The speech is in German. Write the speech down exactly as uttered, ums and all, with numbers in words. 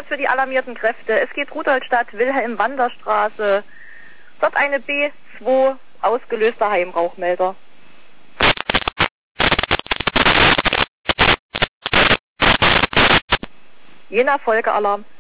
für die alarmierten Kräfte. Es geht Rudolstadt, Wilhelm-Wander-Straße. Dort eine B zwei ausgelöster Heimrauchmelder. Jena Folgealarm.